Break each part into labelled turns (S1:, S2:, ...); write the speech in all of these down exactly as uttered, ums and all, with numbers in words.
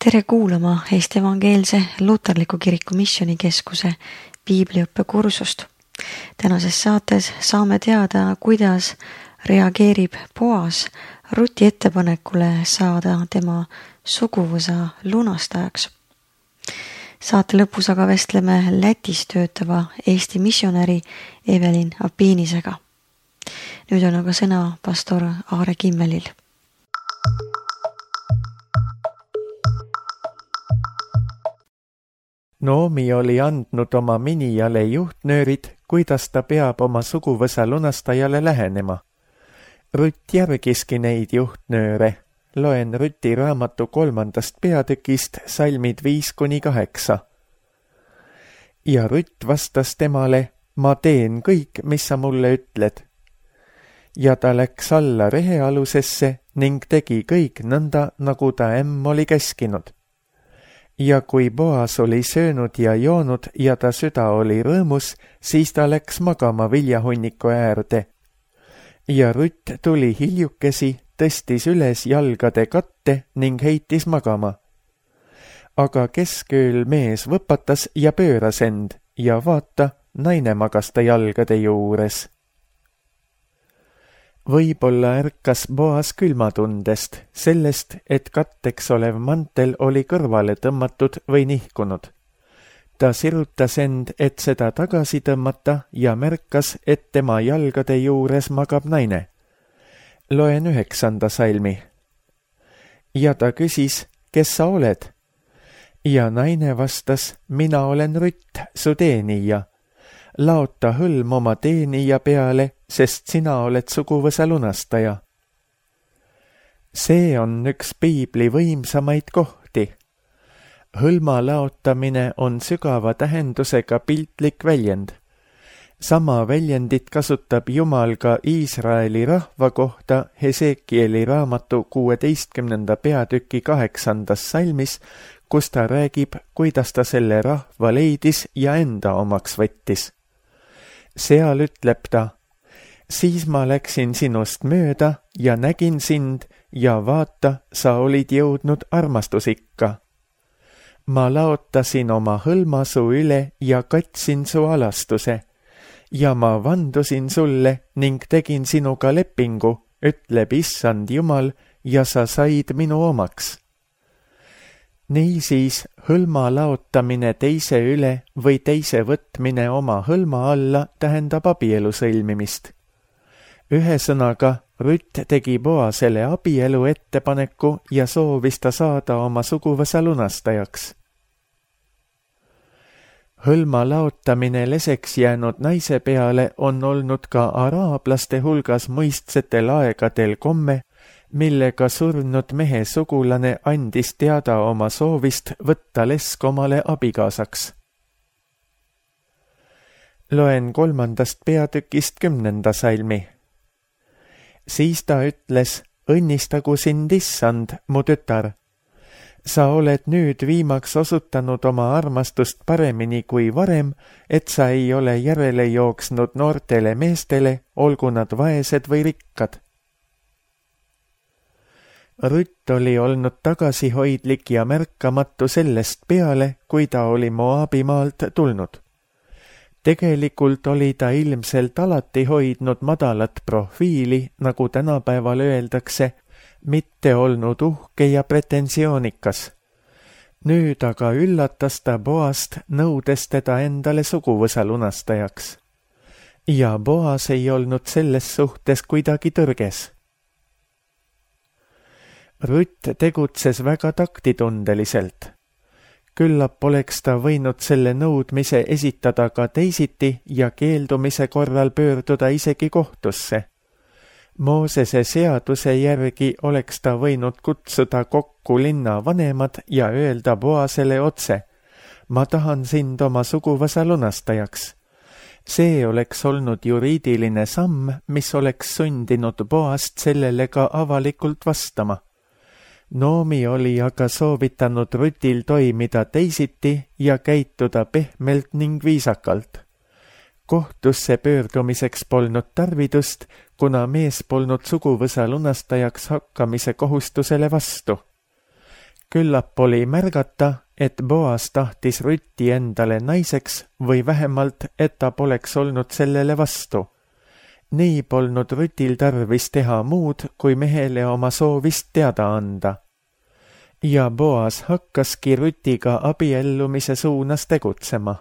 S1: Tere kuulama Eesti Evangeelse Luterliku Kiriku Missioonikeskuse piibliõppekursust. Tänases saates saame teada, kuidas reageerib Boas Ruti ettepanekule saada tema suguvõsa lunastajaks. Saate lõpus aga vestleme Lätis töötava Eesti missionäri Evelin Apinisega. Nüüd on aga sõna pastor Aare Kimmelil.
S2: Noomi oli andnud oma minijale juhtnöörid, kuidas ta peab oma suguvõsa lunastajale lähenema. Rutt järgiski neid juhtnööre. Loen Ruti raamatu kolmandast peatükist salmid viis kuni kaheksa. Ja Rutt vastas temale, ma teen kõik, mis sa mulle ütled. Ja ta läks alla rehealusesse ning tegi kõik nõnda, nagu ta ämm oli käskinud. Ja kui Boas oli söönud ja joonud ja ta süda oli rõõmus, siis ta läks magama viljahunniku äärde. Ja Rutt tuli hiljukesi, tõstis üles jalgade katte ning heitis magama. Aga keskööl mees võpatas ja pööras end ja vaata, naine magas ta jalgade juures. Võib-olla ärkas Boas külmatundest, sellest, et katteks olev mantel oli kõrvale tõmmatud või nihkunud. Ta sirutas end, et seda tagasi tõmmata ja märkas, et tema jalgade juures magab naine. Loen üheksanda salmi. Ja ta küsis, kes sa oled? Ja naine vastas, mina olen Rutt, su teenija. Laota hõlm oma teenija peale, sest sina oled suguvõsa lunastaja. See on üks piibli võimsamaid kohti. Hõlma laotamine on sügava tähendusega piltlik väljend. Sama väljendit kasutab Jumal ka Iisraeli rahva kohta Hesekieli raamatu kuueteistkümnenda peatüki kaheksandas salmis, kus ta räägib, kuidas ta selle rahva leidis ja enda omaks võttis. Seal ütleb ta, siis ma läksin sinust mööda ja nägin sind ja vaata, sa olid jõudnud armastusikka. Ma laotasin oma hõlma su üle ja katsin su alastuse ja ma vandusin sulle ning tegin sinuga lepingu, ütleb Issand Jumal, ja sa said minu omaks. Niisiis, hõlma laotamine teise üle või teise võtmine oma hõlma alla tähendab abielu sõlmimist. Ühesõnaga, Rutt tegi Boasele abielu ettepaneku ja soovis ta saada oma suguvõsa lunastajaks. Hõlma laotamine leseks jäänud naise peale on olnud ka araablaste hulgas muistsetel aegadel komme, millega surnud mehe sugulane andis teada oma soovist võtta lesk omale abikaasaks. Loen kolmandast peatükist kümnenda salmi. Siis ta ütles, õnnistagu sind Issand, mu tütar. Sa oled nüüd viimaks osutanud oma armastust paremini kui varem, et sa ei ole järele jooksnud noortele meestele, olgu nad vaesed või rikkad. Rutt oli olnud tagasihoidlik ja märkamatu sellest peale, kui ta oli Moabimaalt tulnud. Tegelikult oli ta ilmselt alati hoidnud madalat profiili, nagu tänapäeval öeldakse, mitte olnud uhke ja pretensioonikas. Nüüd aga üllatas ta Boast, nõudes teda endale suguvõsa lunastajaks. Ja Boas ei olnud selles suhtes kuidagi tõrges. Rutt tegutses väga taktitundeliselt. Küllap oleks ta võinud selle nõudmise esitada ka teisiti ja keeldumise korral pöörduda isegi kohtusse. Moosese seaduse järgi oleks ta võinud kutsuda kokku linna vanemad ja öelda Boasele otse, ma tahan sind oma suguvõsa lunastajaks. See oleks olnud juriidiline samm, mis oleks sundinud Boast sellele ka avalikult vastama. Noomi oli aga soovitanud Rutil toimida teisiti ja käituda pehmelt ning viisakalt. Kohtusse pöördumiseks polnud tarvidust, kuna mees polnud suguvõsa lunastajaks hakkamise kohustusele vastu. küllap oli märgata, et Boas tahtis Rütti endale naiseks või vähemalt, et ta poleks olnud sellele vastu. Nii polnud Rütil tarvis teha muud, kui mehele oma soovist teada anda. Ja Boas hakkaski Rütiga abiellumise suunas tegutsema.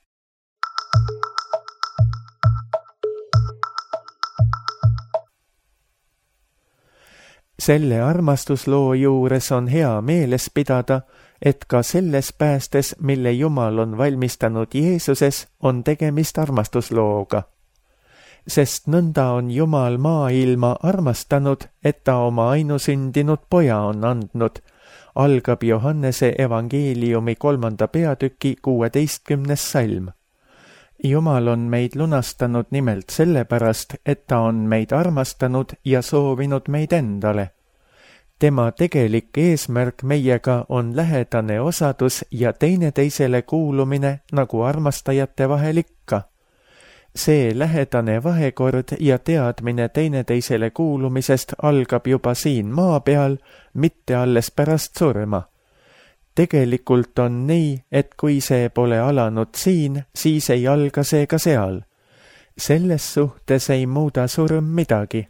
S2: Selle armastusloo juures on hea meeles pidada, et ka selles päästes, mille Jumal on valmistanud Jeesuses, on tegemist armastuslooga. Sest nõnda on Jumal maailma armastanud, et ta oma ainusündinud poja on andnud, algab Johannese evangeeliumi kolmanda peatüki kuueteistkümnes salm. Jumal on meid lunastanud nimelt sellepärast, et ta on meid armastanud ja soovinud meid endale. Tema tegelik eesmärk meiega on lähedane osadus ja teineteisele kuulumine nagu armastajate vahel ikka. See lähedane vahekord ja teadmine teineteisele kuulumisest algab juba siin maa peal, mitte alles pärast surma. Tegelikult on nii, et kui see pole alanud siin, siis ei alga see ka seal. Selles suhtes ei muuda surm midagi.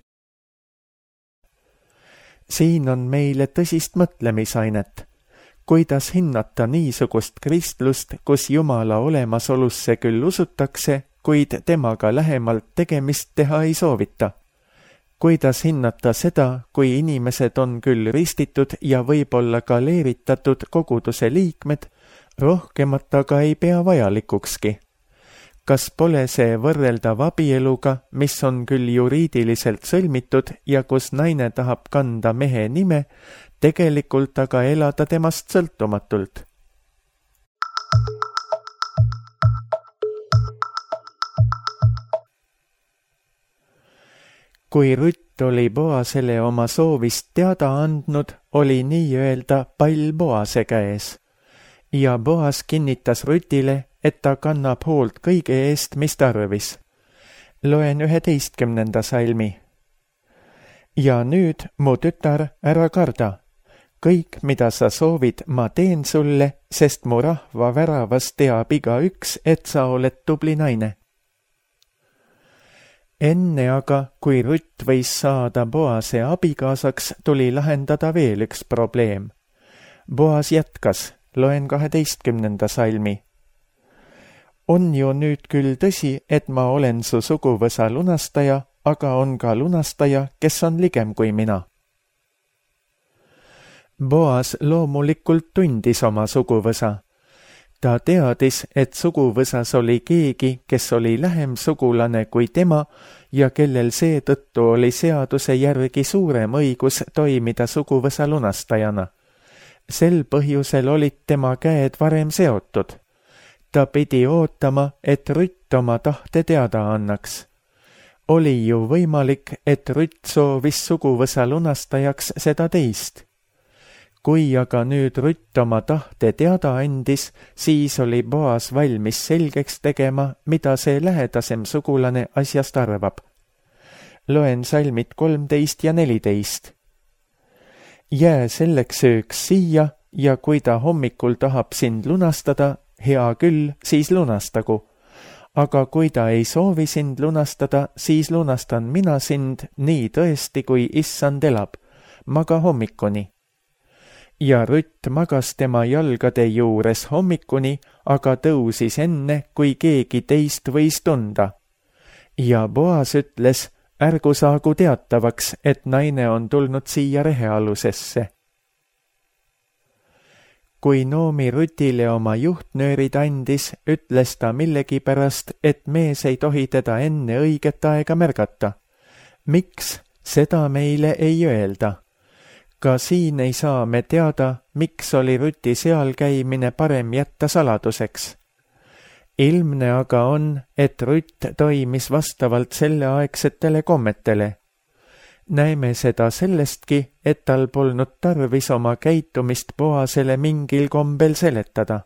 S2: Siin on meile tõsist mõtlemisainet. Kuidas hinnata niisugust kristlust, kus Jumala olemasolusse küll usutakse, kuid temaga lähemalt tegemist teha ei soovita? Kuidas hinnata seda, kui inimesed on küll ristitud ja võib-olla ka leeritatud koguduse liikmed, rohkemat aga ei pea vajalikukski? Kas pole see võrreldav abieluga, mis on küll juriidiliselt sõlmitud ja kus naine tahab kanda mehe nime, tegelikult aga elada temast sõltumatult? Kui Rütt oli Boasele oma soovist teada andnud, oli nii-öelda pall Boase käes. Ja Boas kinnitas Rütile, et ta kannab hoolt kõige eest, mis tarvis. Loen üheteistkümnenda salmi. Ja nüüd, mu tütar, ära karda. Kõik, mida sa soovid, ma teen sulle, sest mu rahva väravas teab iga üks, et sa oled tubli naine. Enne aga, kui Rütt võis saada Boase abikaasaks, tuli lahendada veel üks probleem. Boas jätkas, loen kaheteistkümnenda salmi. On ju nüüd küll tõsi, et ma olen su suguvõsa lunastaja, aga on ka lunastaja, kes on ligem kui mina. Boas loomulikult tundis oma suguvõsa. Ta teadis, et suguvõsas oli keegi, kes oli lähem sugulane kui tema ja kellel seetõttu oli seaduse järgi suurem õigus toimida suguvõsa lunastajana. Sel põhjusel olid tema käed varem seotud. Ta pidi ootama, et Rütt oma tahte teada annaks. Oli ju võimalik, et Rütt soovis suguvõsa lunastajaks seda teist. Kui aga nüüd Rütt oma tahte teada andis, siis oli Boas valmis selgeks tegema, mida see lähedasem sugulane asjast arvab. Loen salmid kolmteist ja neliteist. Jää selleks ööks siia ja kui ta hommikul tahab sind lunastada, hea küll, siis lunastagu. Aga kui ta ei soovi sind lunastada, siis lunastan mina sind nii tõesti, kui issand elab. Maga hommikuni. Ja Rütt magas tema jalgade juures hommikuni, aga tõusis enne, kui keegi teist võis tunda. Ja Boas ütles, ärgu saagu teatavaks, et naine on tulnud siia rehealusesse. Kui Noomi Rütile oma juhtnöörid andis, ütles ta millegipärast, et mees ei tohi teda enne õiget aega märgata. Miks, seda meile ei öelda. Ka siin ei saa me teada, miks oli Rüti seal käimine parem jätta saladuseks. Ilmne aga on, et Rütt toimis vastavalt selleaegsetele kommetele. Näeme seda sellestki, et tal polnud tarvis oma käitumist Boasele mingil kombel seletada.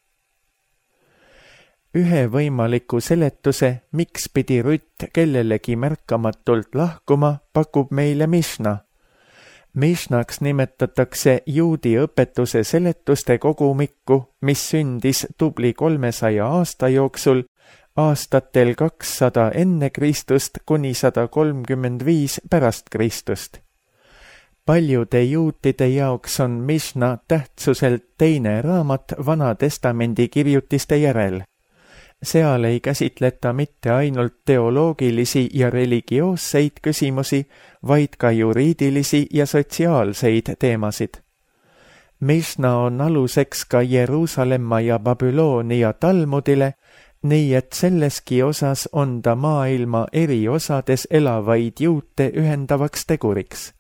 S2: Ühe võimaliku seletuse, miks pidi Rütt kellelegi märkamatult lahkuma, pakub meile Mišna. Mishnaks nimetatakse juudi õpetuse seletuste kogumikku, mis sündis tubli kolmesaja aasta jooksul aastatel kakssada enne Kristust kuni sada kolmkümmend viis pärast Kristust. Paljude juutide jaoks on Mishna tähtsuselt teine raamat Vana Testamendi kirjutiste järel. Seal ei käsitleta mitte ainult teoloogilisi ja religioosseid küsimusi, vaid ka juriidilisi ja sotsiaalseid teemasid. Mishna on aluseks ka Jeruusalemma ja Babyloonia Talmudile, nii et selleski osas on ta maailma eri osades elavaid juute ühendavaks teguriks.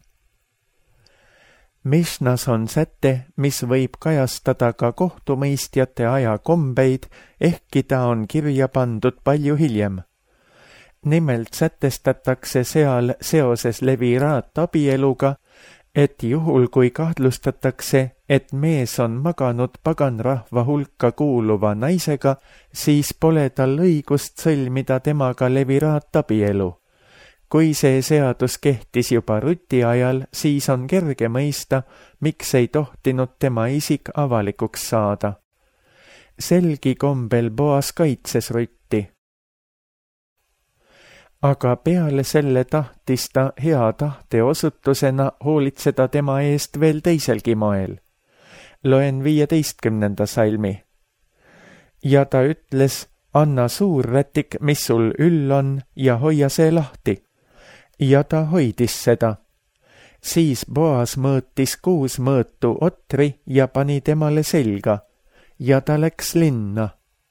S2: Mishnas on säte, mis võib kajastada ka kohtumõistjate aja kombeid, ehkki ta on kirja pandud palju hiljem. Nimelt sätestatakse seal seoses leviraat abieluga, et juhul kui kahtlustatakse, et mees on maganud paganrahva hulka kuuluva naisega, siis pole tal õigust sõlmida temaga leviraat abielu. Kui see seadus kehtis juba Ruti ajal, siis on kerge mõista, miks ei tohtinud tema isik avalikuks saada. Selgi kombel Boas kaitses Rutti. Aga peale selle tahtis ta hea tahte osutusena hoolitseda tema eest veel teiselgi moel. Loen viieteistkümnenda salmi. Ja ta ütles, anna suurrätik, mis sul üll on, ja hoia see lahti. Ja ta hoidis seda. Siis Boas mõõtis kuus mõõtu otri ja pani temale selga, ja ta läks linna.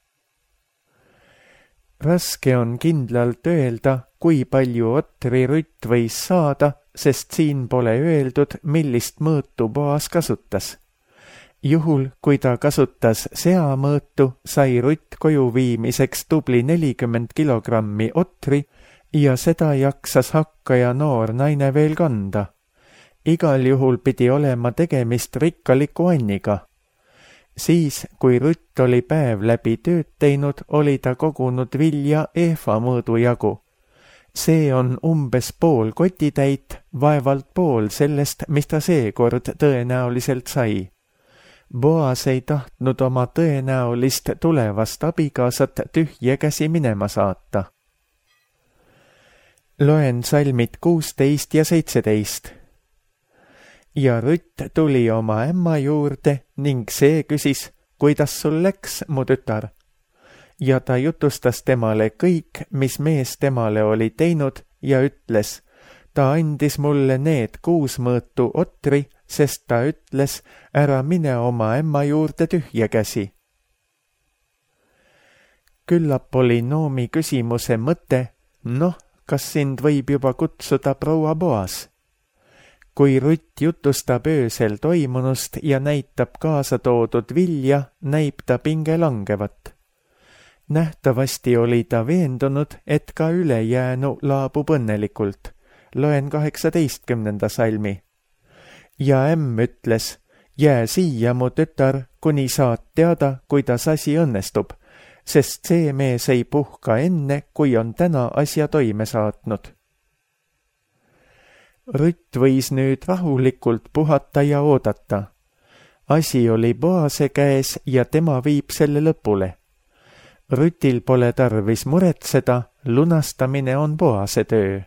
S2: Raske on kindlalt öelda, kui palju otri Rutt võis saada, sest siin pole öeldud, millist mõõtu Boas kasutas. Juhul, kui ta kasutas seamõõtu, sai Rutt koju viimiseks tubli nelikümmend kilogrammi otri, ja seda jaksas hakkaja noor naine veel kanda. Igal juhul pidi olema tegemist rikkaliku anniga. Siis, kui Rutt oli päev läbi tööd teinud, oli ta kogunud vilja eefa mõõdu jagu. See on umbes pool kotitäit, vaevalt pool sellest, mis ta seekord tõenäoliselt sai. Boas ei tahtnud oma tõenäolist tulevast abikaasat tühje käsi minema saata. Loen salmid kuusteist ja seitseteist. Ja Rutt tuli oma ämma juurde ning see küsis, kuidas sul läks, mu tütar. Ja ta jutustas temale kõik, mis mees temale oli teinud ja ütles, ta andis mulle need kuus mõõtu otri, sest ta ütles, ära mine oma ämma juurde tühje käsi. Küllap oli Noomi küsimuse mõte, noh, kas sind võib juba kutsuda proua Boas? Kui Rutt jutustab öösel toimunust ja näitab kaasa toodud vilja, näib ta pinge langevat. Nähtavasti oli ta veendunud, et ka ülejäänu laabub õnnelikult. Loen kaheksateistkümnenda salmi. Ja ämm ütles, jää siia, mu tütar, kuni saad teada, kuidas asi õnnestub, sest see mees ei puhka enne, kui on täna asja toime saatnud. Rutt võis nüüd rahulikult puhata ja oodata. Asi oli Boase käes ja tema viib selle lõpule. Rutil pole tarvis muretseda, lunastamine on Boase töö.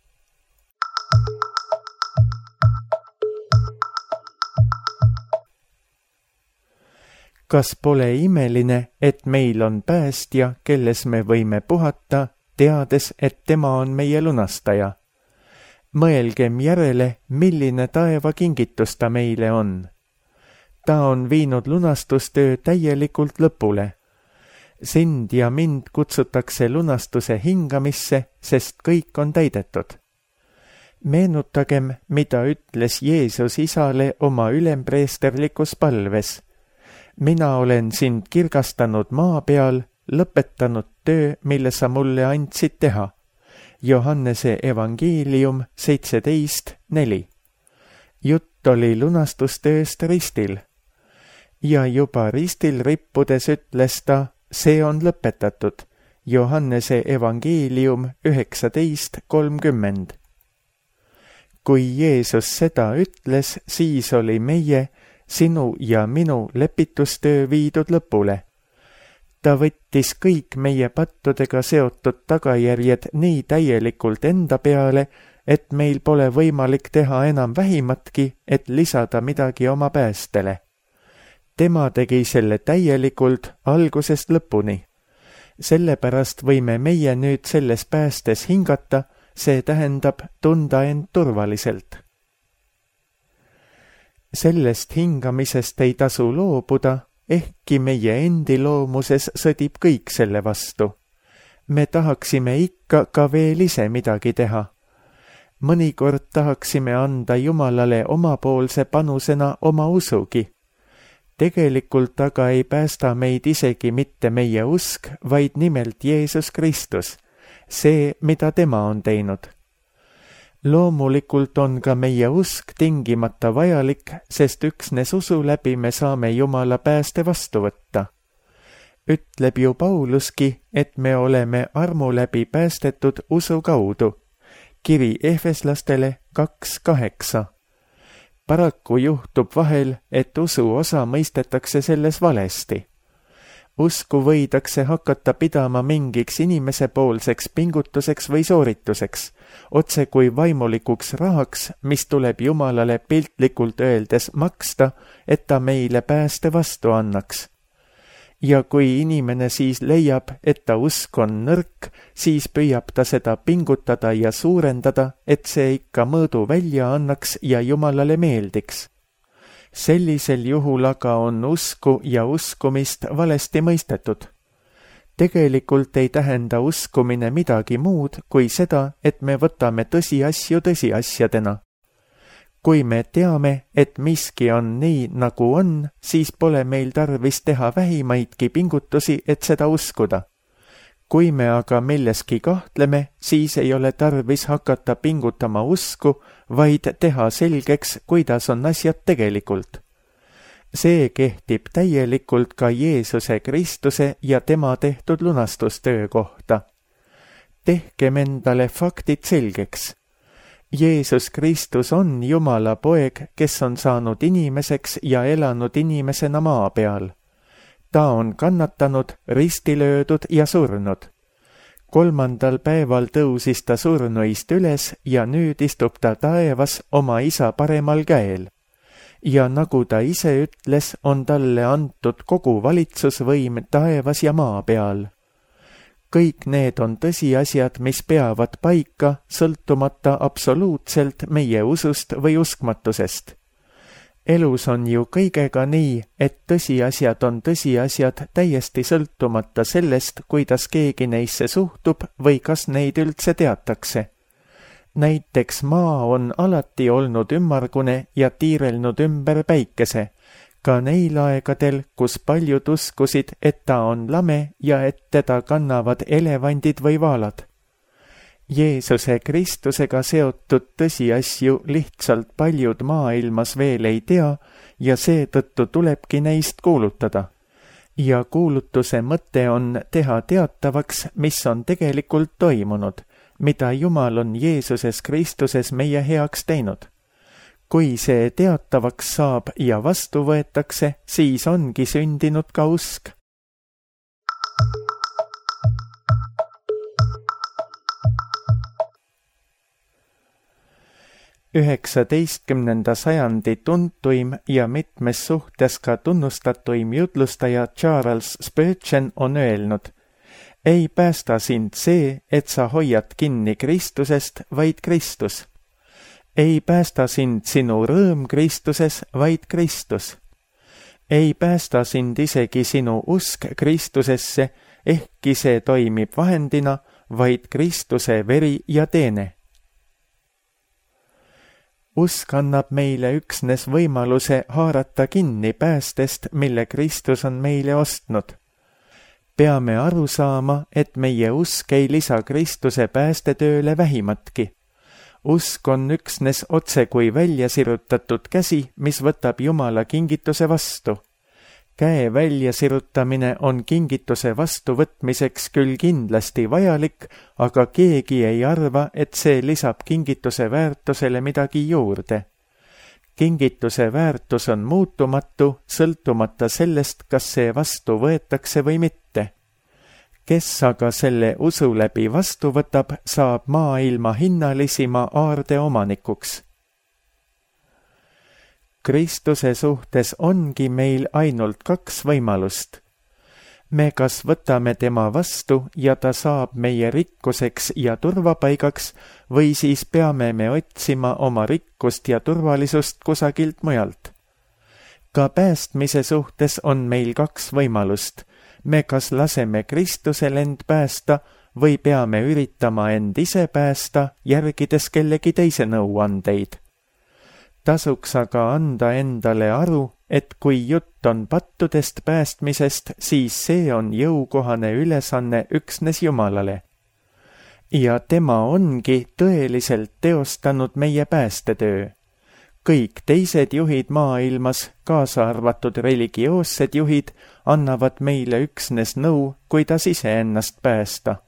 S2: Kas pole imeline, et meil on päästja, kelles me võime puhata, teades, et tema on meie lunastaja? Mõelgem järele, milline taeva kingitus ta meile on. Ta on viinud lunastustöö täielikult lõpule. Sind ja mind kutsutakse lunastuse hingamisse, sest kõik on täidetud. Meenutagem, mida ütles Jeesus isale oma ülempreesterlikus palves. Mina olen sind kirgastanud maa peal, lõpetanud töö, mille sa mulle andsid teha. Johannese evangeelium seitseteist neli. Jutt oli lunastustööst ristil. Ja juba ristil rippudes ütles ta, see on lõpetatud. Johannese evangeelium üheksateist kolmkümmend. kui Jeesus seda ütles, siis oli meie, sinu ja minu lepitustöö viidud lõpule. Ta võttis kõik meie pattudega seotud tagajärjed nii täielikult enda peale, et meil pole võimalik teha enam vähimatki, et lisada midagi oma päästele. Tema tegi selle täielikult algusest lõpuni. Sellepärast võime meie nüüd selles päästes hingata, see tähendab tunda end turvaliselt. Sellest hingamisest ei tasu loobuda, ehkki meie endi loomuses sõdib kõik selle vastu. Me tahaksime ikka ka veel ise midagi teha. Mõnikord tahaksime anda Jumalale omapoolse panusena oma usugi. Tegelikult aga ei päästa meid isegi mitte meie usk, vaid nimelt Jeesus Kristus, see, mida tema on teinud. Loomulikult on ka meie usk tingimata vajalik, sest üksnes usu läbi me saame Jumala pääste vastu võtta. Ütleb ju Pauluski, et me oleme armu läbi päästetud usu kaudu. Kiri Efeslastele kaks kaheksa. Paraku juhtub vahel, et usu osa mõistetakse selles valesti. Usku võidakse hakata pidama mingiks inimesepoolseks pingutuseks või soorituseks, otse kui vaimulikuks rahaks, mis tuleb Jumalale piltlikult öeldes maksta, et ta meile pääste vastu annaks. Ja kui inimene siis leiab, et ta usk on nõrk, siis püüab ta seda pingutada ja suurendada, et see ikka mõõdu välja annaks ja Jumalale meeldiks. Sellisel juhul aga on usku ja uskumist valesti mõistetud. Tegelikult ei tähenda uskumine midagi muud kui seda, et me võtame tõsiasju tõsiasjadena. Kui me teame, et miski on nii, nagu on, siis pole meil tarvis teha vähimaidki pingutusi, et seda uskuda. Kui me aga milleski kahtleme, siis ei ole tarvis hakata pingutama usku, vaid teha selgeks, kuidas on asjad tegelikult. See kehtib täielikult ka Jeesuse Kristuse ja tema tehtud lunastustöö kohta. Tehkem endale faktid selgeks. Jeesus Kristus on Jumala poeg, kes on saanud inimeseks ja elanud inimesena maa peal. Ta on kannatanud, risti löödud ja surnud. Kolmandal päeval tõusis ta surnuist üles ja nüüd istub ta taevas oma isa paremal käel. Ja nagu ta ise ütles, on talle antud kogu valitsusvõim taevas ja maa peal. Kõik need on tõsiasjad, mis peavad paika, sõltumata absoluutselt meie usust või uskmatusest. Elus on ju kõigega nii, et tõsiasjad on tõsiasjad täiesti sõltumata sellest, kuidas keegi neisse suhtub või kas neid üldse teatakse. Näiteks maa on alati olnud ümmargune ja tiirelnud ümber päikese, ka neil aegadel, kus paljud uskusid, et ta on lame ja et teda kannavad elevandid või vaalad. Jeesuse Kristusega seotud tõsiasju lihtsalt paljud maailmas veel ei tea ja seetõttu tulebki neist kuulutada. Ja kuulutuse mõte on teha teatavaks, mis on tegelikult toimunud, mida Jumal on Jeesuses Kristuses meie heaks teinud. Kui see teatavaks saab ja vastu võetakse, siis ongi sündinud ka usk. üheksateistkümnenda sajandi tuntuim ja mitmes suhtes ka tunnustatuim jutlustaja Charles Spurgeon on öelnud: ei päästa sind see, et sa hoiad kinni Kristusest, vaid Kristus. Ei päästa sind sinu rõõm Kristuses, vaid Kristus. Ei päästa sind isegi sinu usk Kristusesse, ehkki see toimib vahendina, vaid Kristuse veri ja teene. Usk annab meile üksnes võimaluse haarata kinni päästest, mille Kristus on meile ostnud. Peame aru saama, et meie usk ei lisa Kristuse päästetööle vähimatki. Usk on üksnes otse kui välja sirutatud käsi, mis võtab Jumala kingituse vastu. Käe väljasirutamine on kingituse vastuvõtmiseks küll kindlasti vajalik, aga keegi ei arva, et see lisab kingituse väärtusele midagi juurde. Kingituse väärtus on muutumatu, sõltumata sellest, kas see vastu võetakse või mitte. Kes aga selle usu läbi vastu võtab, saab maailma hinnalisima aarde omanikuks. Kristuse suhtes ongi meil ainult kaks võimalust. Me kas võtame tema vastu ja ta saab meie rikkuseks ja turvapaigaks või siis peame me otsima oma rikkust ja turvalisust kusagilt mujalt. Ka päästmise suhtes on meil kaks võimalust. Me kas laseme Kristusel end päästa või peame üritama end ise päästa, järgides kellegi teise nõuandeid. Tasuks aga anda endale aru, et kui jutt on pattudest päästmisest, siis see on jõukohane ülesanne üksnes Jumalale. Ja tema ongi tõeliselt teostanud meie päästetöö. Kõik teised juhid maailmas, kaasa arvatud religioossed juhid, annavad meile üksnes nõu, kuidas iseennast päästa.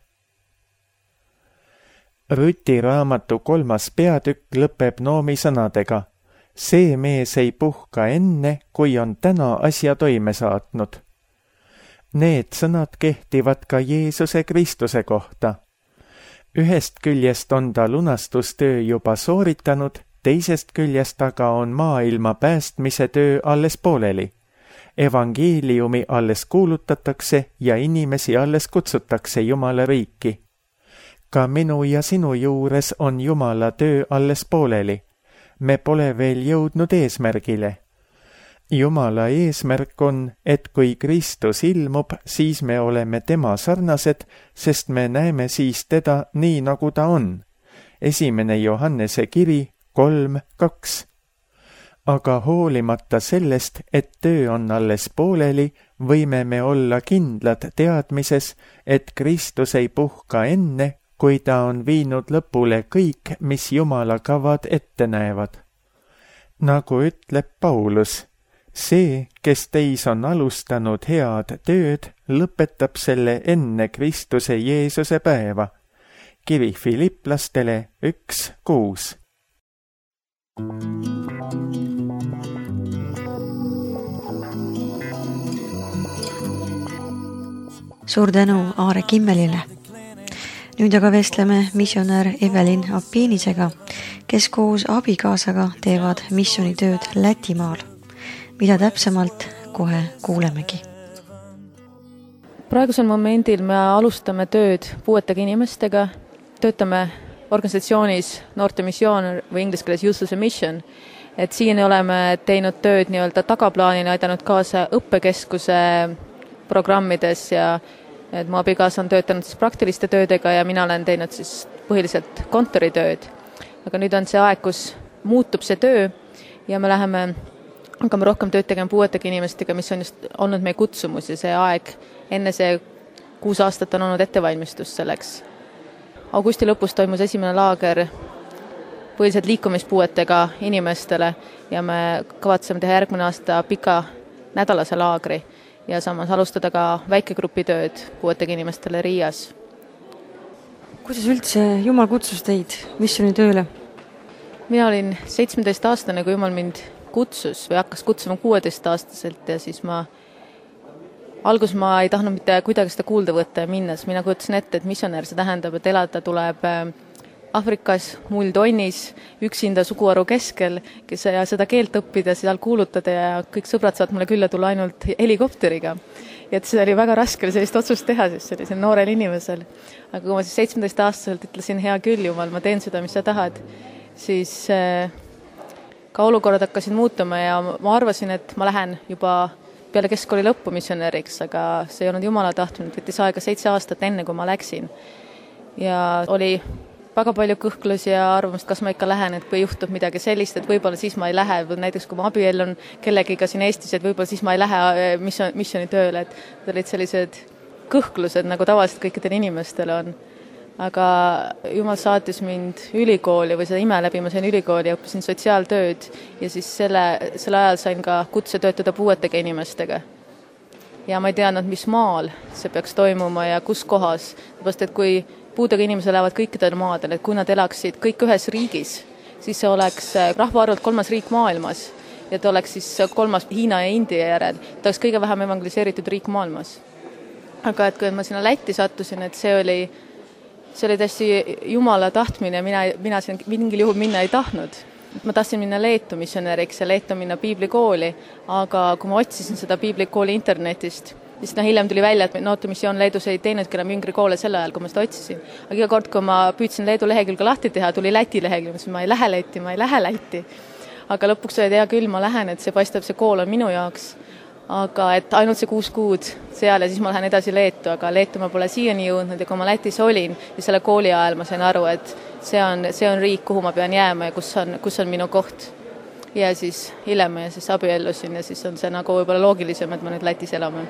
S2: Ruti raamatu kolmas peatükk lõpeb Noomi sõnadega. See mees ei puhka enne, kui on täna asja toime saatnud. Need sõnad kehtivad ka Jeesuse Kristuse kohta. Ühest küljest on ta lunastustöö juba sooritanud, teisest küljest aga on maailma päästmise töö alles pooleli. Evangeeliumi alles kuulutatakse ja inimesi alles kutsutakse Jumala riiki. Ka minu ja sinu juures on Jumala töö alles pooleli. Me pole veel jõudnud eesmärgile. Jumala eesmärk on, et kui Kristus ilmub, siis me oleme tema sarnased, sest me näeme siis teda nii, nagu ta on. Esimene Johannese kiri kolm kaks. Aga hoolimata sellest, et töö on alles pooleli, võime me olla kindlad teadmises, et Kristus ei puhka enne, kui ta on viinud lõpule kõik, mis Jumala kavad ette näevad. Nagu ütleb Paulus, see, kes teis on alustanud head tööd, lõpetab selle enne Kristuse Jeesuse päeva. Kiri Filiplastele üks kuus.
S1: Suur tänu Aare Kimmelile. Nüüd aga vestleme missionär Evelin Apinisega, kes koos abikaasaga teevad missionitööd Lätimaal. Mida täpsemalt kohe kuulemegi.
S3: Praegusel momendil me alustame tööd puuetega inimestega, töötame organisatsioonis Noorte missioon või inglise keeles Youth as a Mission, et siin oleme teinud tööd nii-öelda tagaplaanile, aidanud kaasa õppekeskuse programmides ja et mu abikaasa on töötanud siis praktiliste töödega ja mina olen teinud siis põhiliselt kontoritööd. Aga nüüd on see aeg, kus muutub see töö ja me läheme, hakkame rohkem tööd tegema puuetega inimestega, mis on just olnud meie kutsumus ja see aeg enne see kuus aastat on olnud ettevalmistus selleks. Augusti lõpus toimus esimene laager põhiliselt liikumispuuetega inimestele ja me kavatseme teha järgmine aasta pika nädalase laagri ja samas alustada ka väikegrupi tööd puuetega inimestele Riias.
S1: Kuidas üldse Jumal kutsus teid missionitööle?
S3: Mina olin seitsmeteist aastane, kui Jumal mind kutsus või hakkas kutsuma kuueteist aastaselt ja siis ma algus ma ei tahtnud mitte kuidagi seda kuulda võtta ja minnes. Mina kutsun ette, et missionär see tähendab, et elada tuleb Afrikas, muldonnis, üksinda suguharu keskel, kes ja seda keelt õppida, seal kuulutada ja kõik sõbrad saavad mulle külla tulla ainult helikopteriga. Ja et see oli väga raske sellist otsust teha siis sellisel noorel inimesel. Aga kui ma siis seitsmeteist aastaselt ütlesin, hea küll, Jumal, ma teen seda, mis sa tahad, siis ka olukorrad hakkasid muutuma ja ma arvasin, et ma lähen juba peale keskkooli lõppu missionäriks, aga see ei olnud Jumala tahtnud, võttis aega seitse aastat enne, kui ma läksin. Ja oli väga palju kõhklusi ja arvamust, kas ma ikka lähen, et kui juhtub midagi sellist, et võib-olla siis ma ei lähe, või näiteks kui ma abiellun kellegiga siin Eestis, et võib-olla siis ma ei lähe missioni tööle, et need olid sellised kõhklused, nagu tavaliselt kõikidel inimestel on. Aga Jumal saatis mind ülikooli või seda ime läbi ma sain ülikooli ja õppisin sotsiaaltööd ja siis selle, selle ajal sain ka kutse töötada puuetega inimestega. ja ma ei teadnud, mis maal see peaks toimuma ja kus kohas. Seepärast, et kui puudega inimesed elavad kõikidel maadel, et kui nad elaksid kõik ühes riigis, siis see oleks rahvaarvult kolmas riik maailmas ja ta oleks siis kolmas Hiina ja India järel. Ta oleks kõige vähem evangeliseeritud riik maailmas. Aga et kui ma sinna Lätti sattusin, et see oli, see oli täiesti Jumala tahtmine, mina, mina siin mingil juhul minna ei tahtnud. Ma tahtsin minna Leetu missionäriks ja Leetu minna piiblikooli, aga kui ma otsisin seda piiblikooli internetist, siis no hiljem tuli välja, et Noorte Missioon Leedus ei teinudki enam jüngrikoole sel ajal, kui ma seda otsisin. Aga iga kord, kui ma püüdsin Leedu lehekülge lahti teha, tuli Läti lehekülge, ma ei lähe Läti, ma ei lähe Läti. Aga lõpuks oli hea küll, ma lähen, et see paistab, see kool on minu jaoks. Aga et ainult see kuus kuud seal ja siis ma lähen edasi Leetu, aga Leetu ma pole siiani jõudnud ja kui ma Lätis olin ja selle kooli ajal ma sain aru, et see on, see on riik, kuhu ma pean jääma ja kus on, kus on minu koht. Ja siis hiljem ja siis abiellusin ja siis on see nagu võib-olla loogilisem, et ma nüüd Lätis elame.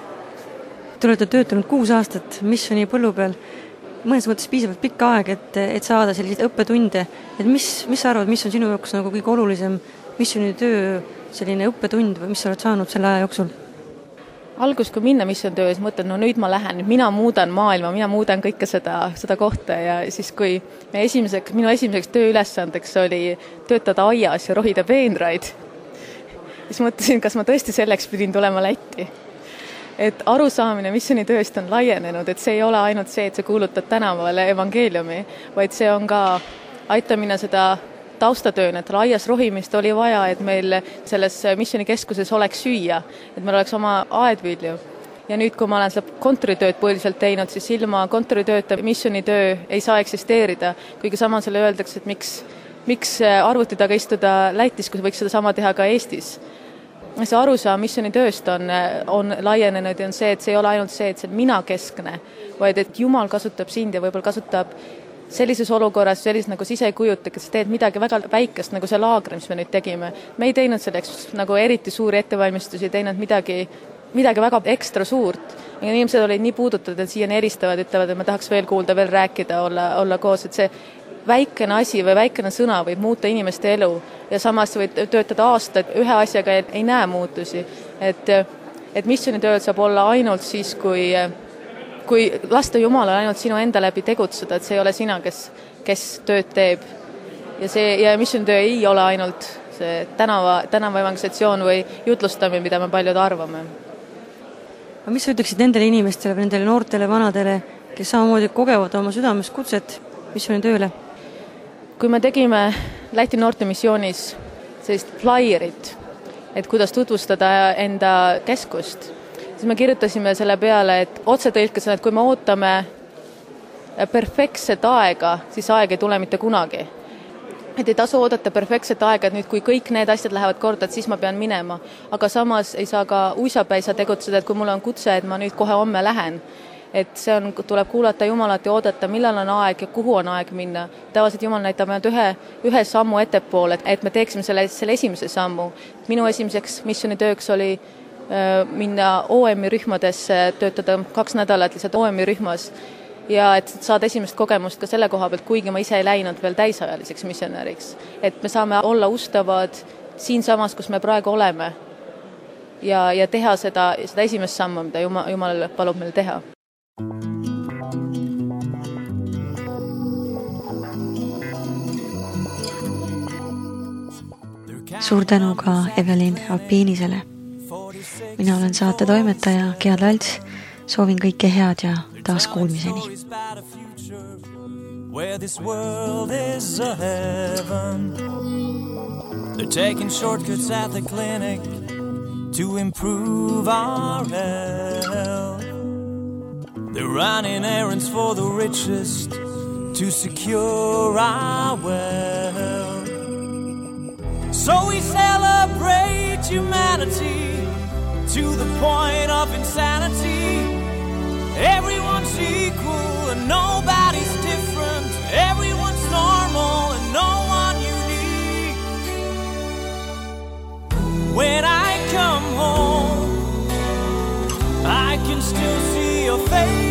S1: Te olete töötanud kuus aastat missioni põllu peal. Mõnes mõttes piisavalt pikka aeg, et, et saada selliseid õppetunde. Et mis, mis sa arvad, mis on sinu jaoks nagu kõige olulisem missioni töö selline õppetund või mis sa oled saanud selle aja jooksul?
S3: Algus, kui minna missioon töö, siis mõtlen, no nüüd ma lähen, mina muudan maailma, mina muudan kõike seda, seda kohta ja siis kui me esimeseks, minu esimeseks tööülesandeks oli töötada aias ja rohida peenraid, siis mõtlesin, kas ma tõesti selleks pidin tulema Lätti. Et arusaamine missiooni tööst on laienenud, et see ei ole ainult see, et sa kuulutad tänavale evangeeliumi, vaid see on ka aitamine seda taustatöön, et aias rohimist oli vaja, et meil selles missioonikeskuses oleks süüa, et meil oleks oma aedvilju. Ja nüüd, kui ma olen seda kontoritööd põhiliselt teinud, siis ilma kontoritööta missioonitöö ei saa eksisteerida. Kuigi sama selle öeldakse, et miks, miks arvuti taga istuda Lätis, kui võiks seda sama teha ka Eestis. See arusaam missioonitööst on, on laienenud ja on see, et see ei ole ainult see, et see on mina keskne, vaid et Jumal kasutab sind ja võib-olla kasutab sellises olukorras, sellises nagu siis ei kujuta, kes teed midagi väga väikest, nagu see laager, mis me nüüd tegime. Me ei teinud selleks nagu eriti suuri ettevalmistusi, teinud midagi, midagi väga ekstra suurt. Ja inimesed olid nii puudutatud, et siiani eristavad, ütlevad, et ma tahaks veel kuulda, veel rääkida, olla, olla koos, et see väikene asi või väikene sõna võib muuta inimeste elu ja samas võib töötada aastaid, ühe asjaga ei, ei näe muutusi. Et, et missioonitööd saab olla ainult siis, kui kui lasta Jumala ainult sinu enda läbi tegutseda, et see ei ole sina, kes, kes tööd teeb. Ja, see, ja missioonitöö ei ole ainult see tänava, tänava evangelisatsioon või jutlustamine, mida me paljud arvame.
S1: Aga mis sa ütleksid nendele inimestele, nendele noortele, vanadele, kes samamoodi kogevad oma südames kutset missioonitööle? Kui me tegime Läti Noorte Missioonis sellist flaierit, et kuidas tutvustada enda keskust, siis me kirjutasime selle peale, et otsetõlkes on, et kui me ootame perfektset aega, siis aeg ei tule mitte kunagi. Et ei tasu oodata perfektset aega, et nüüd kui kõik need asjad lähevad korda, et siis ma pean minema. Aga samas ei saa ka uisapäisa tegutseda, et kui mul on kutse, et ma nüüd kohe homme lähen, et see on, tuleb kuulata Jumalat ja oodata, millal on aeg ja kuhu on aeg minna. Tavaliselt Jumal näitab ainult ühe, ühe sammu ettepoole, et me teeksime selle, selle esimese sammu. Minu esimeseks missioonitööks oli minna O M-i rühmadesse, töötada kaks nädalat lihtsalt O M-i rühmas ja et saada esimest kogemust ka selle koha pealt, kuigi ma ise ei läinud veel täisajaliseks missionäriks. Et me saame olla ustavad siin samas, kus me praegu oleme ja, ja teha seda, seda esimest sammu, mida Jumal, Jumal palub meil teha. Suur tänu ka Evelin Alpinisele. Mina olen saate toimetaja Gead Lalts. Soovin kõike head ja taas kuulmiseni. Where this world is a heaven. They're taking shortcuts at the clinic to improve our health. They're running errands for the richest to secure our wealth. So we celebrate humanity to the point of insanity. Everyone's equal and nobody's different. Everyone's normal and no one unique. When I come home, I can still see your face.